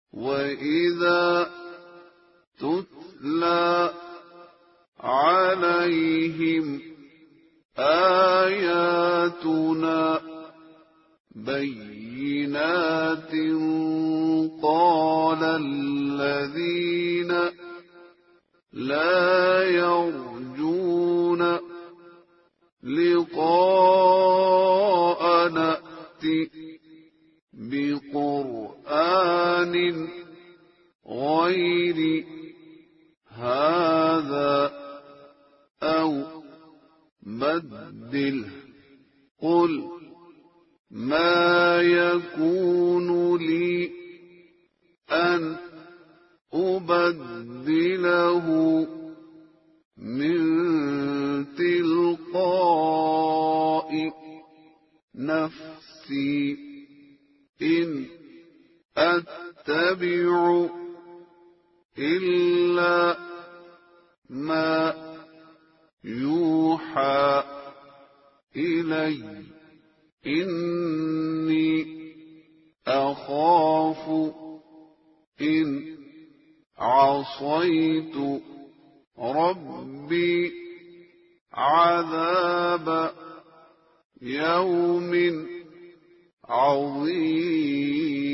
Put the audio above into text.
وإذا تتلى عليهم آياتنا بينات قال الذين لا يرجون لقاءنا ائْتِ بقرآن غير هذا أو بدله قل ما يكون لي أن أبدله من تلقاء نفسي إن أتبع إلا ما يوحى إلي إني أخاف إن عصيت ربي عذاب يوم عظيم.